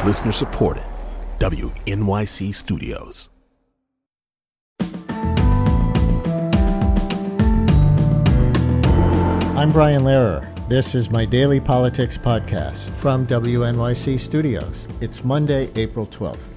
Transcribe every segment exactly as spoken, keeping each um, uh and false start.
Listener supported. W N Y C Studios. I'm Brian Lehrer. This is my daily politics podcast from W N Y C Studios. It's Monday, April twelfth.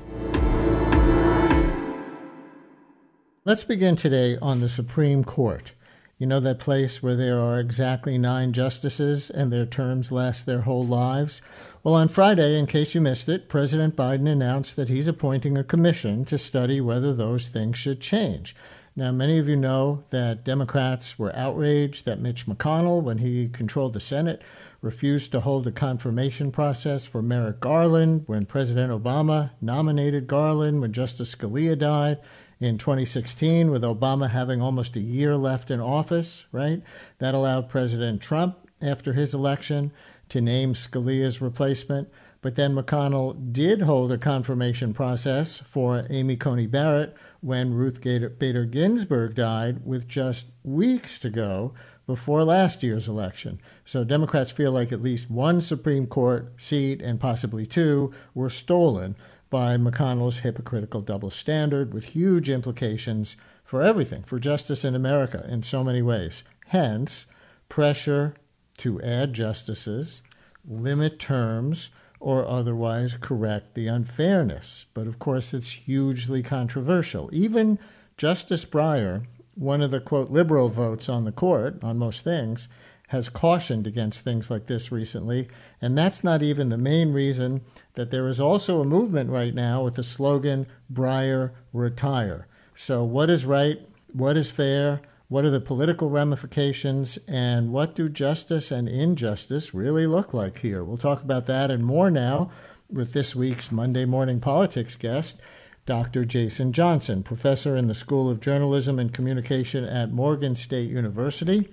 Let's begin today on the Supreme Court. You know that place where there are exactly nine justices and their terms last their whole lives? Well, on Friday, in case you missed it, President Biden announced that he's appointing a commission to study whether those things should change. Now, many of you know that Democrats were outraged that Mitch McConnell, when he controlled the Senate, refused to hold a confirmation process for Merrick Garland when President Obama nominated Garland when Justice Scalia died in twenty sixteen, with Obama having almost a year left in office, right? That allowed President Trump, after his election, to name Scalia's replacement. But then McConnell did hold a confirmation process for Amy Coney Barrett when Ruth Bader Ginsburg died with just weeks to go before last year's election. So Democrats feel like at least one Supreme Court seat and possibly two were stolen by McConnell's hypocritical double standard, with huge implications for everything, for justice in America in so many ways. Hence, pressure to add justices, limit terms, or otherwise correct the unfairness. But of course, it's hugely controversial. Even Justice Breyer, one of the, quote, liberal votes on the court on most things, has cautioned against things like this recently. And that's not even the main reason that there is also a movement right now with the slogan, Breyer Retire. So what is right? What is fair? What are the political ramifications? And what do justice and injustice really look like here? We'll talk about that and more now with this week's Monday Morning Politics guest, Doctor Jason Johnson, professor in the School of Journalism and Communication at Morgan State University,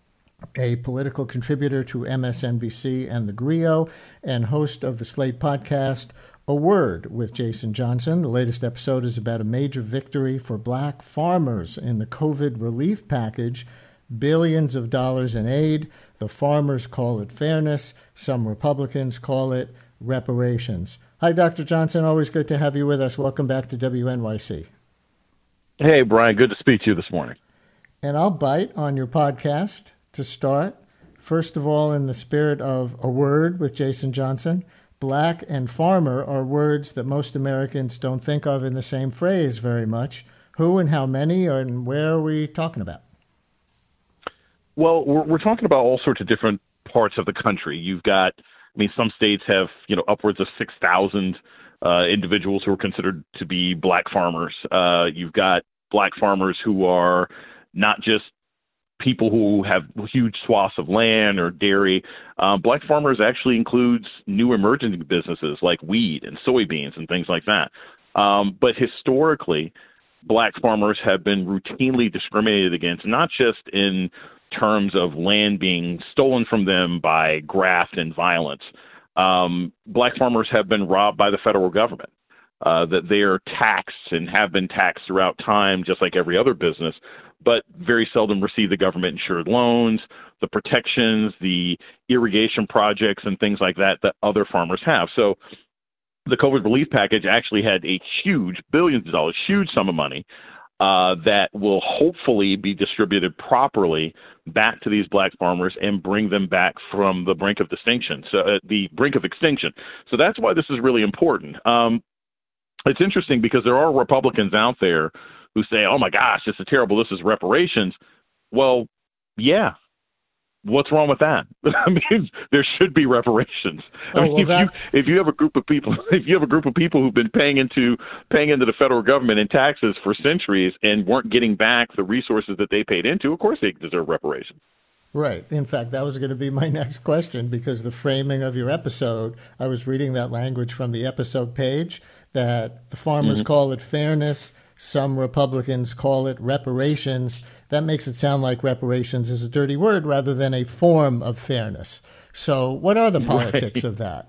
a political contributor to M S N B C and The Grio, and host of the Slate podcast, A Word with Jason Johnson. The latest episode is about a major victory for black farmers in the COVID relief package, billions of dollars in aid. The farmers call it fairness. Some Republicans call it reparations. Hi, Doctor Johnson. Always good to have you with us. Welcome back to W N Y C. Hey, Brian. Good to speak to you this morning. And I'll bite on your podcast to start. First of all, in the spirit of A Word with Jason Johnson, black and farmer are words that most Americans don't think of in the same phrase very much. Who and how many and where are we talking about? Well, we're, we're talking about all sorts of different parts of the country. You've got, I mean, some states have, you know, upwards of six thousand uh, individuals who are considered to be black farmers. Uh, you've got black farmers who are not just people who have huge swaths of land or dairy. Uh, black farmers actually includes new emerging businesses like wheat and soybeans and things like that. Um, but historically, black farmers have been routinely discriminated against, not just in terms of land being stolen from them by graft and violence. Um, black farmers have been robbed by the federal government, uh, that they are taxed and have been taxed throughout time, just like every other business, but very seldom receive the government-insured loans, the protections, the irrigation projects, and things like that that other farmers have. So the COVID relief package actually had a huge, billions of dollars, huge sum of money uh, that will hopefully be distributed properly back to these black farmers and bring them back from the brink of distinction, so uh, the brink of extinction. So that's why this is really important. Um, it's interesting because there are Republicans out there who say, oh, my gosh, this is terrible. This is reparations. Well, yeah. What's wrong with that? I mean, there should be reparations. Oh, I mean, well, if, that... you, if you have a group of people, if you have a group of people who've been paying into paying into the federal government in taxes for centuries and weren't getting back the resources that they paid into, of course they deserve reparations. Right. In fact, that was going to be my next question, because the framing of your episode, I was reading that language from the episode page, that the farmers mm-hmm. call it fairness. Some Republicans call it reparations. That makes it sound like reparations is a dirty word rather than a form of fairness. So what are the politics right. of that?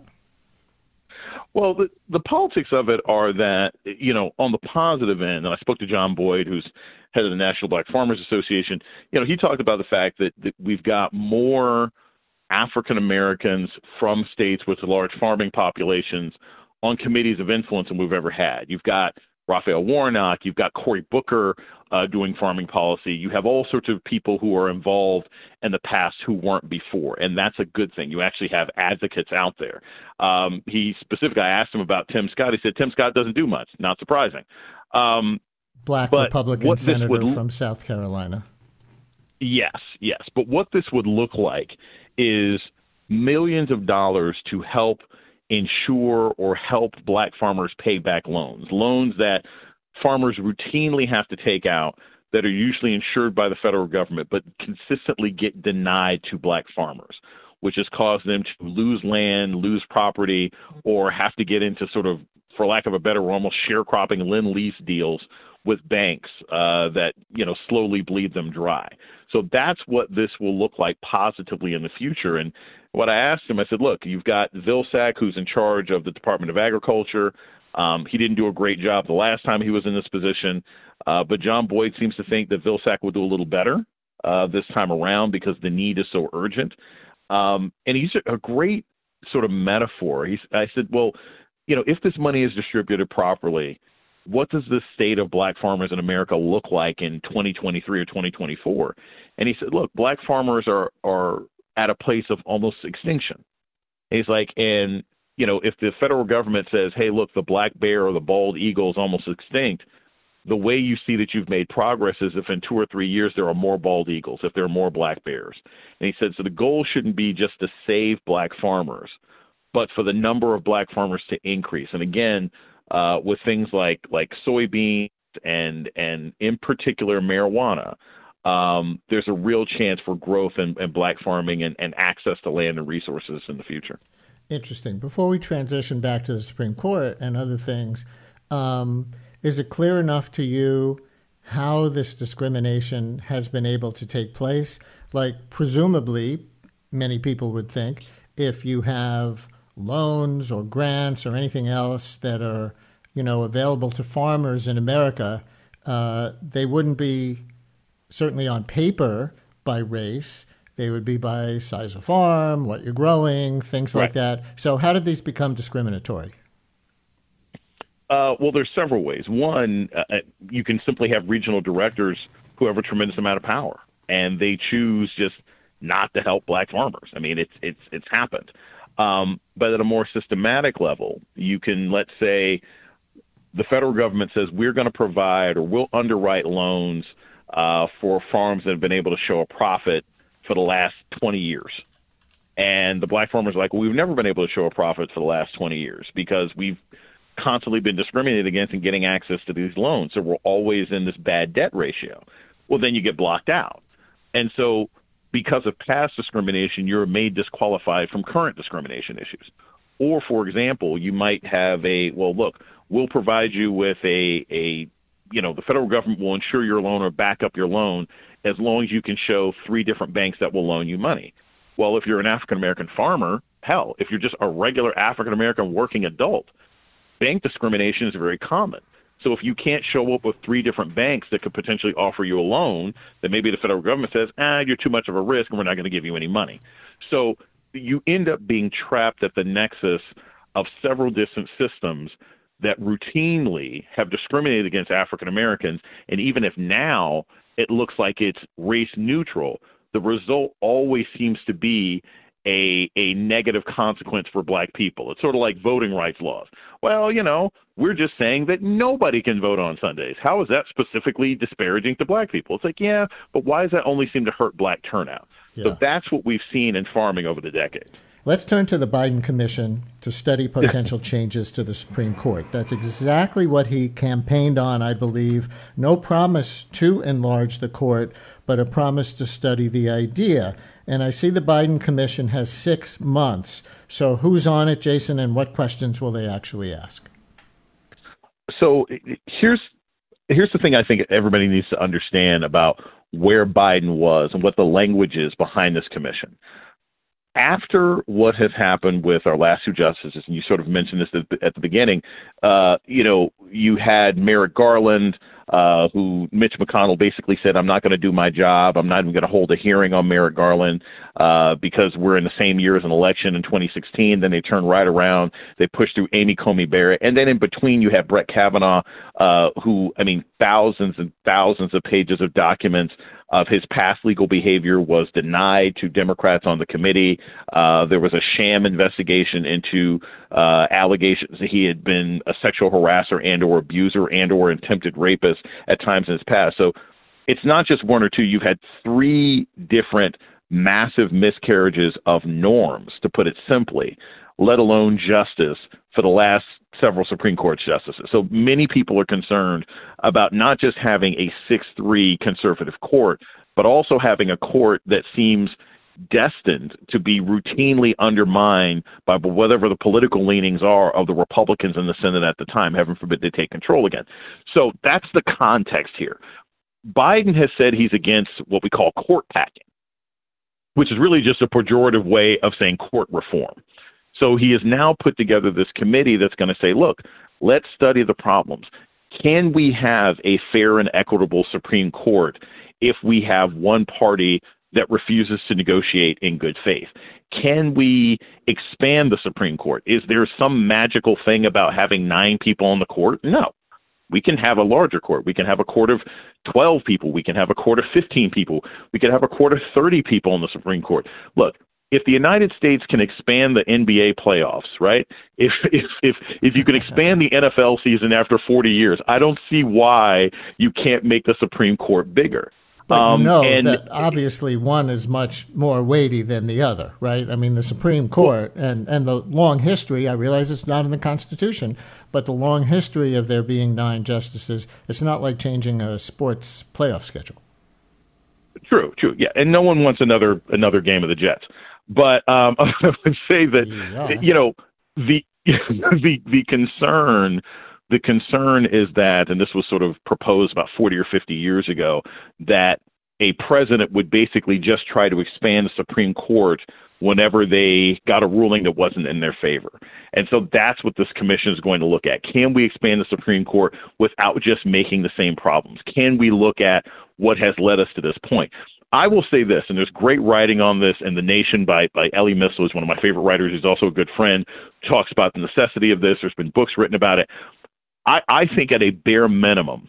Well, the, the politics of it are that, you know, on the positive end, and I spoke to John Boyd, who's head of the National Black Farmers Association, you know, he talked about the fact that, that we've got more African Americans from states with large farming populations on committees of influence than we've ever had. You've got Raphael Warnock, you've got Cory Booker uh, doing farming policy. You have all sorts of people who are involved in the past who weren't before, and that's a good thing. You actually have advocates out there. Um, he specifically, I asked him about Tim Scott. He said Tim Scott doesn't do much. Not surprising. Um, Black Republican senator would, from South Carolina. Yes, yes. But what this would look like is millions of dollars to help insure or help black farmers pay back loans, loans that farmers routinely have to take out that are usually insured by the federal government, but consistently get denied to black farmers, which has caused them to lose land, lose property, or have to get into sort of, for lack of a better word, almost sharecropping lend-lease deals with banks uh, that, you know, slowly bleed them dry. So that's what this will look like positively in the future. And what I asked him, I said, look, you've got Vilsack, who's in charge of the Department of Agriculture. Um, he didn't do a great job the last time he was in this position, uh, but John Boyd seems to think that Vilsack will do a little better uh, this time around because the need is so urgent. Um, and he's a great sort of metaphor. He's, I said, well, you know, if this money is distributed properly, what does the state of black farmers in America look like in twenty twenty-three or twenty twenty-four? And he said, look, black farmers are, are at a place of almost extinction. And he's like, and, you know, if the federal government says, hey, look, the black bear or the bald eagle is almost extinct, the way you see that you've made progress is if in two or three years there are more bald eagles, if there are more black bears. And he said, so the goal shouldn't be just to save black farmers, but for the number of black farmers to increase. And again, uh, with things like like soybeans and and in particular marijuana, um, there's a real chance for growth in, in black farming and, and access to land and resources in the future. Interesting. Before we transition back to the Supreme Court and other things, um, is it clear enough to you how this discrimination has been able to take place? Like, presumably, many people would think, if you have loans or grants or anything else that are, you know, available to farmers in America, uh, they wouldn't be certainly on paper by race. They would be by size of farm, what you're growing, things like that. So how did these become discriminatory? Uh, well, there's several ways. One, uh, you can simply have regional directors who have a tremendous amount of power, and they choose just not to help black farmers. I mean, it's it's it's happened. Um, but at a more systematic level, you can, let's say, the federal government says we're going to provide or we'll underwrite loans uh, for farms that have been able to show a profit for the last twenty years. And the black farmers are like, well, we've never been able to show a profit for the last twenty years because we've constantly been discriminated against in getting access to these loans. So we're always in this bad debt ratio. Well, then you get blocked out. And so because of past discrimination, you're made disqualified from current discrimination issues. Or, for example, you might have a, well, look, we'll provide you with a, a, you know, the federal government will insure your loan or back up your loan as long as you can show three different banks that will loan you money. Well, if you're an African-American farmer, hell, if you're just a regular African-American working adult, bank discrimination is very common. So if you can't show up with three different banks that could potentially offer you a loan, then maybe the federal government says, ah, you're too much of a risk and we're not going to give you any money. So you end up being trapped at the nexus of several different systems that routinely have discriminated against African Americans. And even if now it looks like it's race neutral, the result always seems to be a a negative consequence for black people. It's sort of like voting rights laws. Well, you know, we're just saying that nobody can vote on Sundays. How is that specifically disparaging to black people? It's like, yeah, but why does that only seem to hurt black turnout? Yeah. So that's what we've seen in farming over the decades. Let's turn to the Biden Commission to study potential changes to the Supreme Court. That's exactly what he campaigned on, I believe. No promise to enlarge the court, but a promise to study the idea. And I see the Biden Commission has six months. So who's on it, Jason, and what questions will they actually ask? So here's here's the thing I think everybody needs to understand about where Biden was and what the language is behind this commission. after what has happened with our last two justices, and you sort of mentioned this at the, at the beginning, uh, you know, you had Merrick Garland, uh, who Mitch McConnell basically said, I'm not going to do my job. I'm not even going to hold a hearing on Merrick Garland uh, because we're in the same year as an election in twenty sixteen. Then they turned right around. They pushed through Amy Coney Barrett. And then in between, you have Brett Kavanaugh, uh, who, I mean, thousands and thousands of pages of documents of his past legal behavior was denied to Democrats on the committee. Uh, there was a sham investigation into uh, allegations that he had been a sexual harasser and or abuser and or attempted rapist at times in his past. So it's not just one or two. You've had three different massive miscarriages of norms, to put it simply, let alone justice for the last several Supreme Court justices. So many people are concerned about not just having a six three conservative court, but also having a court that seems destined to be routinely undermined by whatever the political leanings are of the Republicans in the Senate at the time, heaven forbid they take control again. So that's the context here. Biden has said he's against what we call court packing, which is really just a pejorative way of saying court reform. So he has now put together this committee that's going to say, look, let's study the problems. Can we have a fair and equitable Supreme Court if we have one party that refuses to negotiate in good faith? Can we expand the Supreme Court? Is there some magical thing about having nine people on the court? No. We can have a larger court. We can have a court of twelve people. We can have a court of fifteen people. We can have a court of thirty people in the Supreme Court. Look, if the United States can expand the N B A playoffs, right? If if if if you can expand the N F L season after forty years, I don't see why you can't make the Supreme Court bigger. But um, you know and, that obviously one is much more weighty than the other, right? I mean, the Supreme Court and, and the long history, I realize it's not in the Constitution, but the long history of there being nine justices, it's not like changing a sports playoff schedule. True, true, yeah. And no one wants another another game of the Jets. But um, I would say that, yeah. you know, the the the concern the concern is that, and this was sort of proposed about forty or fifty years ago, that a president would basically just try to expand the Supreme Court whenever they got a ruling that wasn't in their favor. And so that's what this commission is going to look at. Can we expand the Supreme Court without just making the same problems? Can we look at what has led us to this point? I will say this, and there's great writing on this in The Nation by, by Elie Mystal, who's one of my favorite writers. He's also a good friend, talks about the necessity of this. There's been books written about it. I, I think at a bare minimum,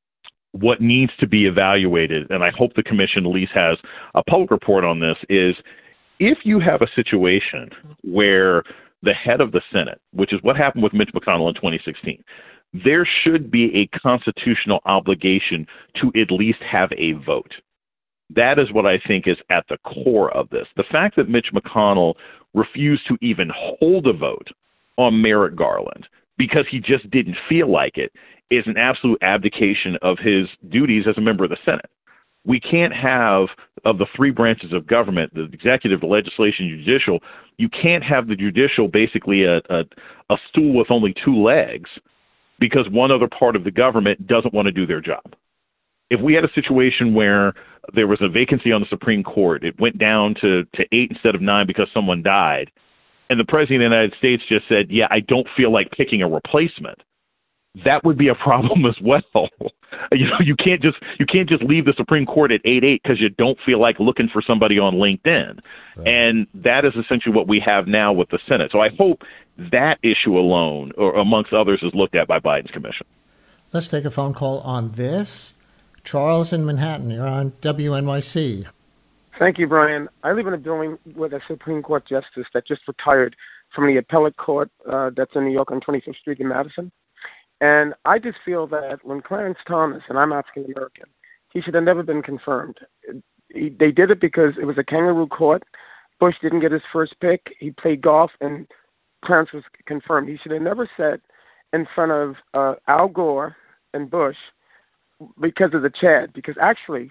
what needs to be evaluated, and I hope the commission at least has a public report on this, is if you have a situation where the head of the Senate, which is what happened with Mitch McConnell in twenty sixteen, there should be a constitutional obligation to at least have a vote. That is what I think is at the core of this. The fact that Mitch McConnell refused to even hold a vote on Merrick Garland because he just didn't feel like it is an absolute abdication of his duties as a member of the Senate. We can't have, of the three branches of government, the executive, the legislation, judicial, you can't have the judicial basically a, a, a stool with only two legs because one other part of the government doesn't want to do their job. If we had a situation where there was a vacancy on the Supreme Court, it went down to, to eight instead of nine because someone died, and the President of the United States just said, yeah, I don't feel like picking a replacement, that would be a problem as well. You know, you can't just you can't just leave the Supreme Court at eight eight because you don't feel like looking for somebody on LinkedIn. Right. And that is essentially what we have now with the Senate. So I hope that issue alone, or amongst others, is looked at by Biden's commission. Let's take a phone call on this. Charles in Manhattan, you're on W N Y C. Thank you, Brian. I live in a building with a Supreme Court justice that just retired from the appellate court uh, that's in New York on twenty-fifth Street in Madison. And I just feel that when Clarence Thomas, and I'm African-American, he should have never been confirmed. He, they did it because it was a kangaroo court. Bush didn't get his first pick. He played golf, and Clarence was confirmed. He should have never sat in front of uh, Al Gore and Bush because of the Chad, because actually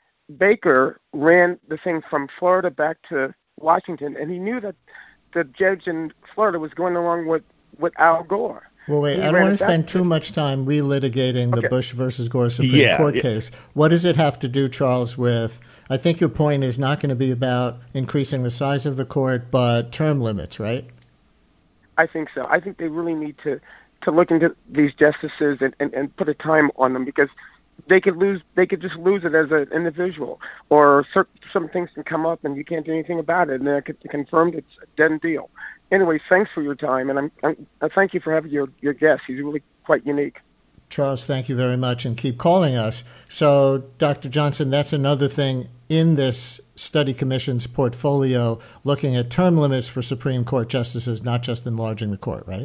Baker ran the thing from Florida back to Washington, and he knew that the judge in Florida was going along with, with Al Gore. Well, wait, He I don't ran want it to spend back. too much time relitigating the Okay. Bush versus Gore Supreme Yeah, Court yeah. case. What does it have to do, Charles, with, I think your point is not going to be about increasing the size of the court, but term limits, right? I think so. I think they really need to, to look into these justices and, and, and put a time on them, because they could lose. They could just lose it as an individual, or certain, some things can come up and you can't do anything about it, and then it's confirmed it's a dead deal. Anyway, thanks for your time, and I'm, I'm I thank you for having your your guest. He's really quite unique. Charles, thank you very much, and keep calling us. So, Doctor Johnson, that's another thing in this study commission's portfolio, looking at term limits for Supreme Court justices, not just enlarging the court, right?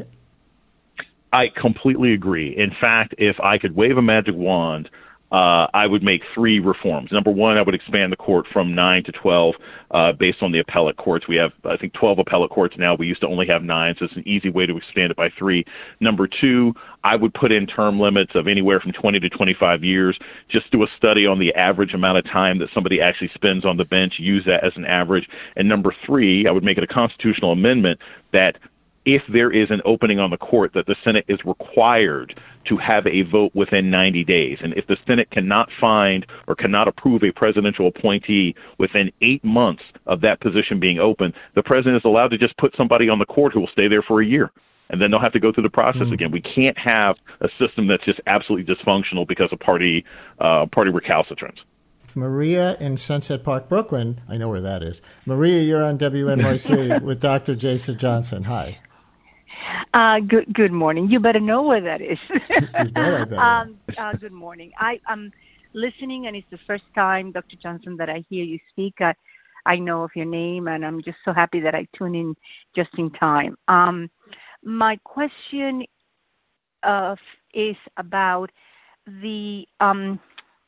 I completely agree. In fact, if I could wave a magic wand, uh, I would make three reforms. Number one, I would expand the court from nine to twelve uh, based on the appellate courts. We have, I think, twelve appellate courts now. We used to only have nine, so it's an easy way to expand it by three. Number two, I would put in term limits of anywhere from twenty to twenty-five years. Just do a study on the average amount of time that somebody actually spends on the bench, use that as an average. And number three, I would make it a constitutional amendment that if there is an opening on the court, that the Senate is required to have a vote within ninety days. And if the Senate cannot find or cannot approve a presidential appointee within eight months of that position being open, the president is allowed to just put somebody on the court who will stay there for a year. And then they'll have to go through the process mm. again. We can't have a system that's just absolutely dysfunctional because of party uh, party recalcitrance. Maria in Sunset Park, Brooklyn. I know where that is. Maria, you're on W N Y C with Doctor Jason Johnson. Hi. Uh, good good morning. You better know where that is. You bet I better. um, uh, good morning. I, I'm listening, and it's the first time, Doctor Johnson, that I hear you speak. I, I know of your name, and I'm just so happy that I tune in just in time. Um, my question uh, is about the, um,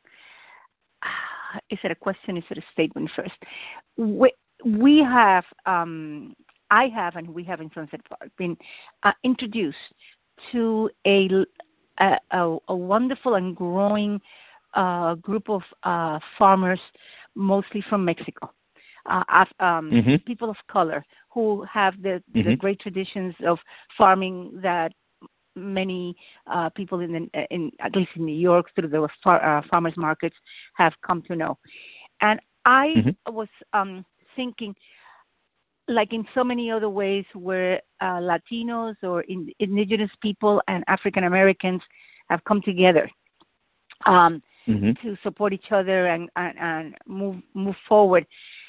is it a question, is it a statement first? We, we have... Um, I have, and we have in Sunset Park, been uh, introduced to a, a, a wonderful and growing uh, group of uh, farmers, mostly from Mexico, uh, um, mm-hmm. people of color who have the, mm-hmm. the great traditions of farming that many uh, people in, the, in at least in New York through the far, uh, farmers markets have come to know. And I mm-hmm. was um, thinking, like in so many other ways where uh, Latinos or in, indigenous people and African Americans have come together um, mm-hmm. to support each other and, and, and move move forward.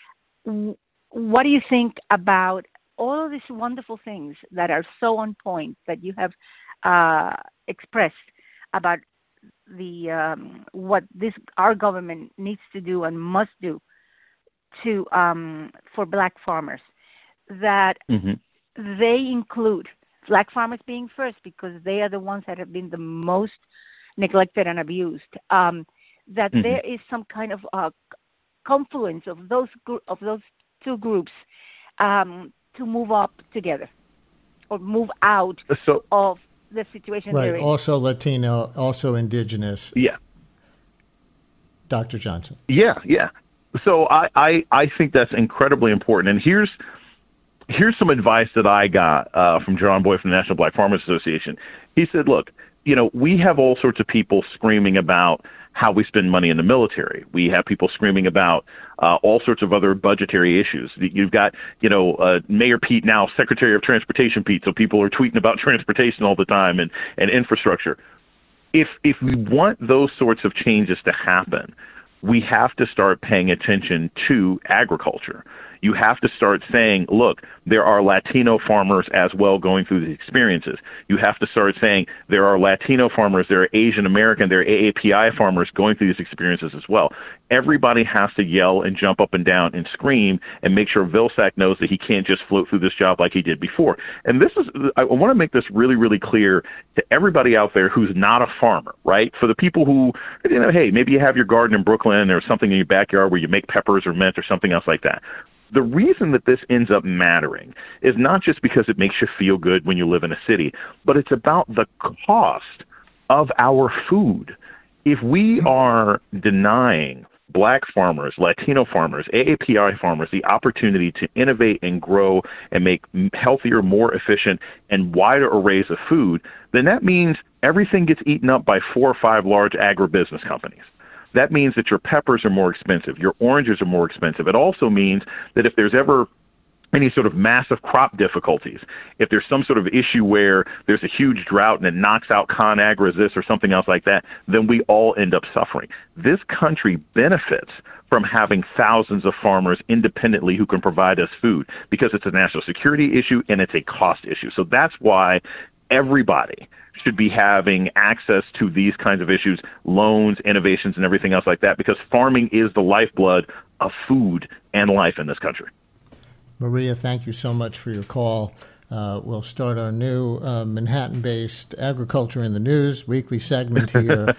What do you think about all of these wonderful things that are so on point that you have uh, expressed about the um, what this our government needs to do and must do to um, for Black farmers? That mm-hmm. they include Black farmers being first because they are the ones that have been the most neglected and abused. Um, that mm-hmm. there is some kind of uh, confluence of those gr- of those two groups um, to move up together or move out so, of the situation right. they're in. Also Latino, also indigenous. Yeah. Doctor Johnson. Yeah, yeah. So I, I, I think that's incredibly important. And here's Here's some advice that I got uh, from John Boyd from the National Black Farmers Association. He said, look, you know, we have all sorts of people screaming about how we spend money in the military. We have people screaming about uh, all sorts of other budgetary issues. You've got, you know, uh, Mayor Pete now, Secretary of Transportation Pete, so people are tweeting about transportation all the time and, and infrastructure. If if we want those sorts of changes to happen, we have to start paying attention to agriculture. You have to start saying, look, there are Latino farmers as well going through these experiences. You have to start saying there are Latino farmers, there are Asian American, there are A A P I farmers going through these experiences as well. Everybody has to yell and jump up and down and scream and make sure Vilsack knows that he can't just float through this job like he did before. And this is, I want to make this really, really clear to everybody out there who's not a farmer, right? For the people who, you know, hey, maybe you have your garden in Brooklyn or something in your backyard where you make peppers or mint or something else like that. The reason that this ends up mattering is not just because it makes you feel good when you live in a city, but it's about the cost of our food. If we are denying Black farmers, Latino farmers, A A P I farmers the opportunity to innovate and grow and make healthier, more efficient, and wider arrays of food, then that means everything gets eaten up by four or five large agribusiness companies. That means that your peppers are more expensive, your oranges are more expensive. It also means that if there's ever any sort of massive crop difficulties, if there's some sort of issue where there's a huge drought and it knocks out ConAgra's this or something else like that, then we all end up suffering. This country benefits from having thousands of farmers independently who can provide us food because it's a national security issue and it's a cost issue. So that's why everybody should be having access to these kinds of issues, loans, innovations, and everything else like that, because farming is the lifeblood of food and life in this country. Maria, thank you so much for your call. Uh, we'll start our new uh, Manhattan-based Agriculture in the News weekly segment here.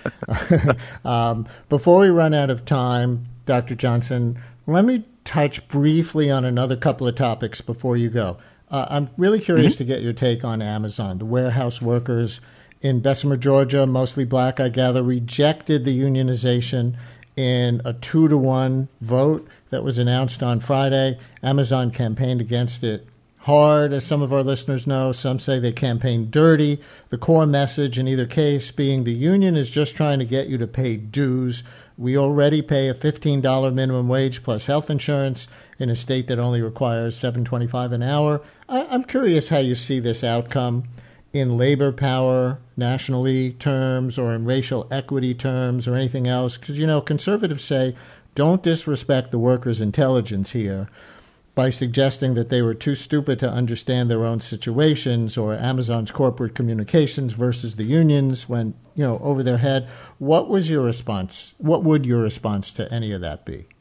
um, before we run out of time, Doctor Johnson, let me touch briefly on another couple of topics before you go. Uh, I'm really curious mm-hmm. to get your take on Amazon. The warehouse workers in Bessemer, Georgia, mostly black, I gather, rejected the unionization in a two to one vote that was announced on Friday. Amazon campaigned against it hard, as some of our listeners know. Some say they campaigned dirty. The core message in either case being the union is just trying to get you to pay dues. We already pay a fifteen dollars minimum wage plus health insurance in a state that only requires seven dollars and twenty-five cents an hour. I- I'm curious how you see this outcome in labor power nationally terms or in racial equity terms or anything else. Because, you know, conservatives say, don't disrespect the workers' intelligence here by suggesting that they were too stupid to understand their own situations or Amazon's corporate communications versus the unions when, you know, over their head. What was your response? What would your response to any of that be?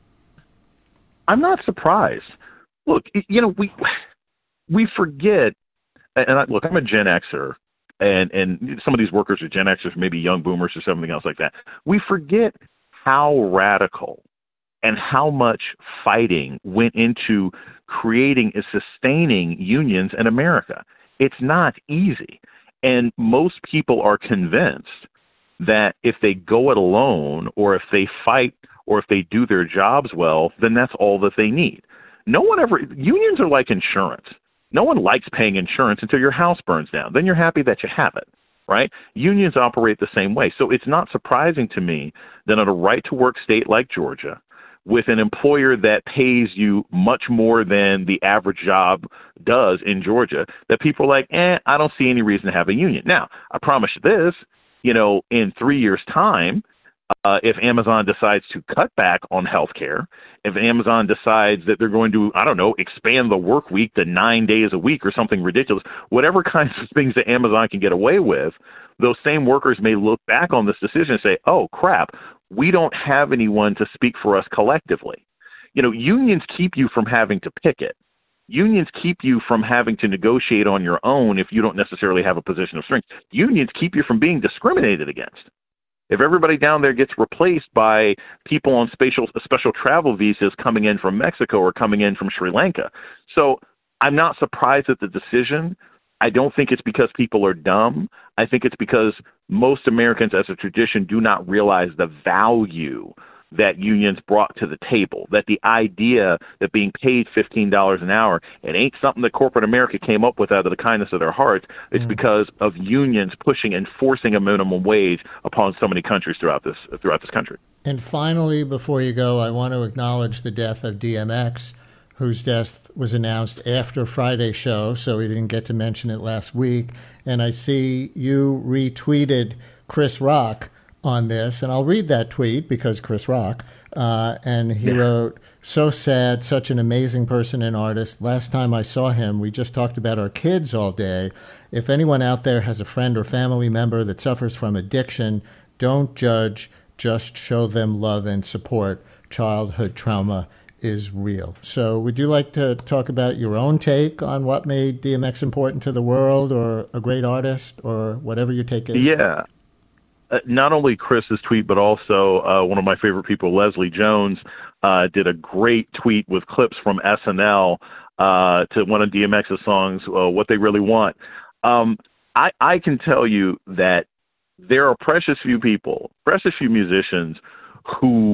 I'm not surprised. Look, you know, we we forget, and I, look, I'm a Gen Xer, and, and some of these workers are Gen Xers, maybe young boomers or something else like that. We forget how radical and how much fighting went into creating and sustaining unions in America. It's not easy. And most people are convinced that if they go it alone or if they fight or if they do their jobs well, then that's all that they need. No one ever, unions are like insurance. No one likes paying insurance until your house burns down. Then you're happy that you have it, right? Unions operate the same way. So it's not surprising to me that in a right-to-work state like Georgia, with an employer that pays you much more than the average job does in Georgia, that people are like, eh, I don't see any reason to have a union. Now, I promise you this, you know, in three years' time, uh, if Amazon decides to cut back on healthcare, if Amazon decides that they're going to, I don't know, expand the work week to nine days a week or something ridiculous, whatever kinds of things that Amazon can get away with, those same workers may look back on this decision and say, oh, crap, we don't have anyone to speak for us collectively. You know, unions keep you from having to picket. Unions keep you from having to negotiate on your own if you don't necessarily have a position of strength. Unions keep you from being discriminated against. If everybody down there gets replaced by people on special special travel visas coming in from Mexico or coming in from Sri Lanka. So I'm not surprised at the decision. I don't think it's because people are dumb. I think it's because most Americans as a tradition do not realize the value that unions brought to the table, that the idea that being paid fifteen dollars an hour, it ain't something that corporate America came up with out of the kindness of their hearts. It's mm. because of unions pushing and forcing a minimum wage upon so many countries throughout this throughout this country. And finally, before you go, I want to acknowledge the death of D M X, whose death was announced after Friday's show, so we didn't get to mention it last week. And I see you retweeted Chris Rock on this, and I'll read that tweet because Chris Rock, uh, and he yeah. wrote, so sad, such an amazing person and artist. Last time I saw him, we just talked about our kids all day. If anyone out there has a friend or family member that suffers from addiction, don't judge, just show them love and support. Childhood trauma is real. So would you like to talk about your own take on what made D M X important to the world or a great artist or whatever your take is? Yeah. Uh, not only Chris's tweet, but also uh, one of my favorite people, Leslie Jones, uh, did a great tweet with clips from S N L uh, to one of D M X's songs, uh, What They Really Want. Um, I, I can tell you that there are precious few people, precious few musicians who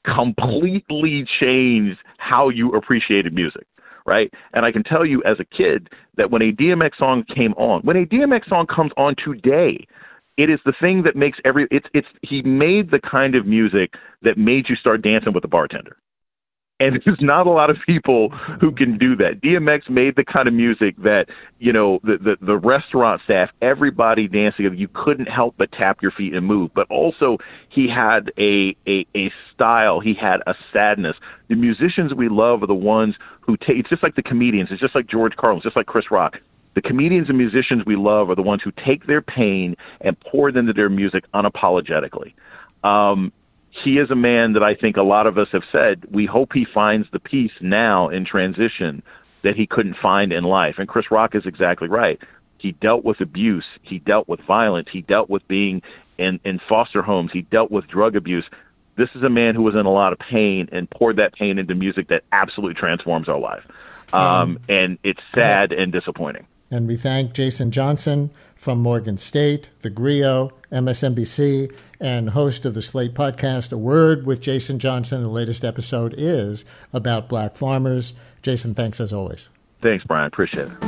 completely changed how you appreciated music, right? And I can tell you as a kid that when a D M X song came on, when a D M X song comes on today, it is the thing that makes every, it's, it's, he made the kind of music that made you start dancing with the bartender. And there's not a lot of people who can do that. D M X made the kind of music that, you know, the, the, the restaurant staff, everybody dancing, you couldn't help but tap your feet and move. But also he had a, a, a style, he had a sadness. The musicians we love are the ones who take, it's just like the comedians, it's just like George Carlin, it's just like Chris Rock. The comedians and musicians we love are the ones who take their pain and pour it into their music unapologetically. Um, He is a man that I think a lot of us have said, we hope he finds the peace now in transition that he couldn't find in life. And Chris Rock is exactly right. He dealt with abuse. He dealt with violence. He dealt with being in, in foster homes. He dealt with drug abuse. This is a man who was in a lot of pain and poured that pain into music that absolutely transforms our life. Um, um, and it's sad and disappointing. And we thank Jason Johnson from Morgan State, The Griot, M S N B C, and host of the Slate podcast, A Word with Jason Johnson. The latest episode is about black farmers. Jason, thanks as always. Thanks, Brian. Appreciate it.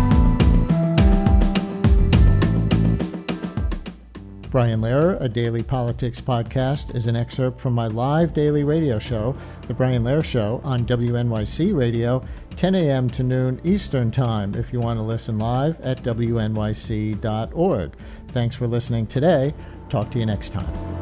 Brian Lehrer, a daily politics podcast, is an excerpt from my live daily radio show, The Brian Lehrer Show, on W N Y C Radio, ten a.m. to noon Eastern Time, if you want to listen live at W N Y C dot org. Thanks for listening today. Talk to you next time.